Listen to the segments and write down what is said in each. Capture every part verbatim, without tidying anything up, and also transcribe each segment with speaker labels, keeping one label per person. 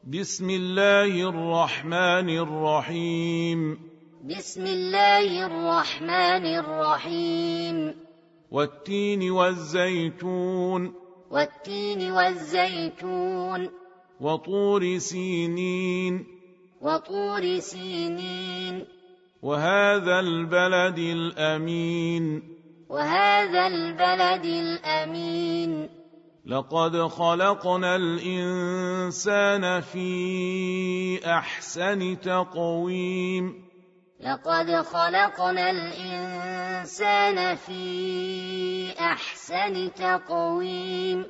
Speaker 1: بسم الله الرحمن الرحيم
Speaker 2: بسم الله الرحمن الرحيم
Speaker 1: والتين والزيتون
Speaker 2: والتين والزيتون
Speaker 1: وطور سينين
Speaker 2: وطور سينين
Speaker 1: وهذا البلد الأمين
Speaker 2: وهذا البلد الأمين
Speaker 1: لقد خلقنا الإنسان في أحسن تقويم
Speaker 2: لقد خلقنا الإنسان في أحسن تقويم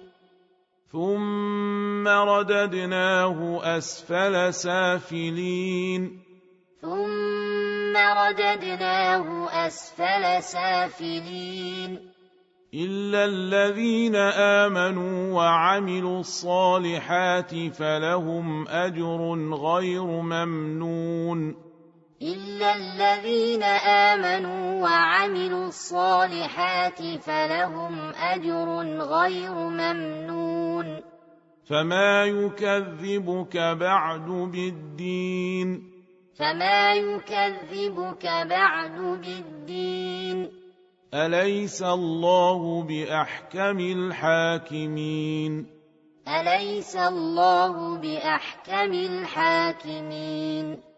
Speaker 1: ثم رددناه أسفل سافلين
Speaker 2: ثم رددناه أسفل سافلين
Speaker 1: إلا الذين آمنوا وعملوا الصالحات فلهم أجر غير ممنون
Speaker 2: إلا الذين آمنوا وعملوا الصالحات فلهم أجر غير ممنون
Speaker 1: فما يكذبك بعد بالدين
Speaker 2: فما يكذبك بعد بالدين
Speaker 1: أليس الله بأحكم الحاكمين
Speaker 2: أليس الله بأحكم الحاكمين